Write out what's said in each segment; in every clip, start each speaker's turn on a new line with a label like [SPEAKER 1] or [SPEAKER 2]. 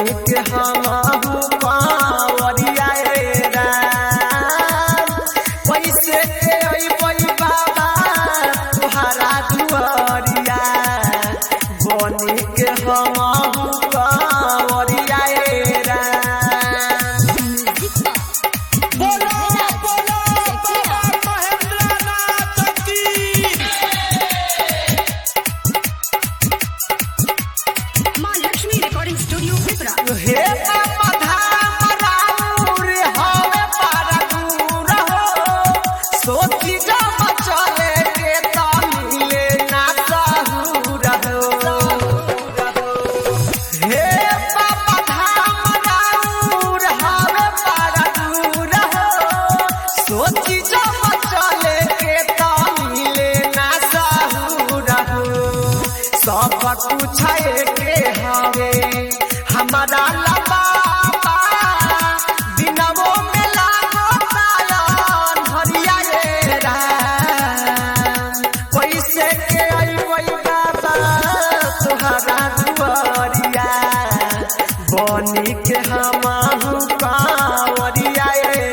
[SPEAKER 1] के हमहु कांवरिया राम कैसे के अइबै बाबा तुहरा दुआरिया बनी के हमहु कांवरिया राम।
[SPEAKER 2] बोलो बोलो बाबा महेंद्रनाथ की।
[SPEAKER 3] मां लक्ष्मी रिकॉर्डिंग स्टूडियो पिपरा।
[SPEAKER 1] हे बाबा धाम राउर हवे पारा दूर हो सोची जब चले के त मिले ना सहूर हो। हे बाबा धाम राउर हवे पारा दूर हो सोची जब चले के त मिले ना सहूर हो। सब कुछ के हवे हमारा लबाबा दिनवो में लागो तायन भरिया राम कैसे के अइबै बाबा तुहरा दुआरिया बनी के हमहु कांवरिया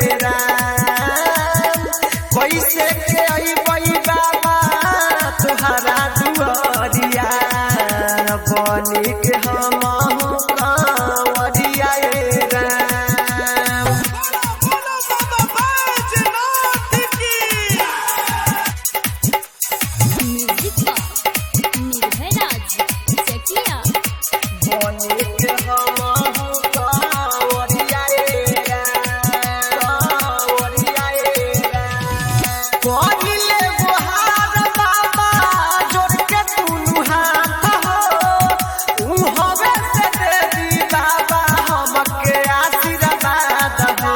[SPEAKER 1] राम कैसे के अइबै बाबा तुहरा दुआरिया बनी के हमहु कांवरिया राम।
[SPEAKER 2] बोलो बोलो बाबा बैजनाथ की।
[SPEAKER 3] निर्भयराज चकिया।
[SPEAKER 1] बनी के हमहु कांवरिया कांवरिया कहिले गुहार बाबा जोड़ के दुनू हाथ हो उ हवे से दे दी बाबा हमके आशीर्वाद हो।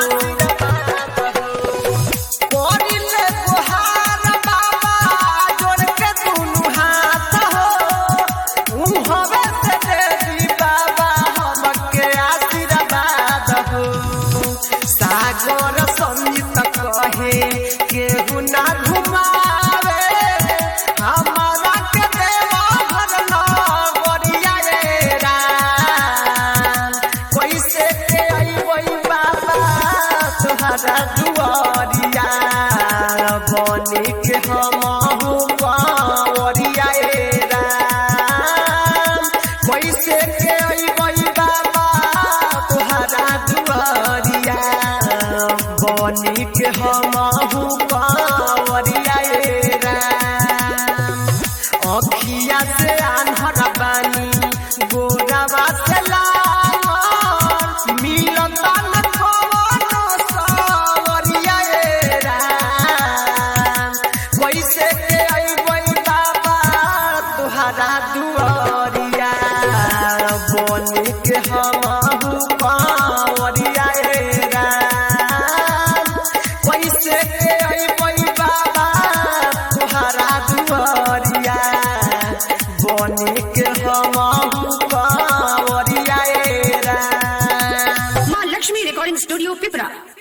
[SPEAKER 1] कहिले गुहार बाबा जोड़ के दुनू हाथ हो उ हवे से दे दी बाबा हमके आशीर्वाद हो। सागर संगीत कहे केहू ना घुमावे हमारा के देवा घर नगरिया राम कैसे के अइबै बाबा तुहरा दुआरिया बनी के हमहु कांवरिया राम कैसे के अइबै बाबा तुहरा दुआरिया बनी के हमहु कांवरिया राम। अखिया से आन्हर बानी गोरावा से लाल मिलता न कवनो सवरिया राम कैसे के अइबै बाबा तुहरा दुआरिया बनी के हमहु कांवरिया राम कैसे के अइबै बाबा तुहरा दुआरिया बनी के हमहु कांवरिया राम।
[SPEAKER 3] मां लक्ष्मी रिकॉर्डिंग स्टूडियो पिपरा।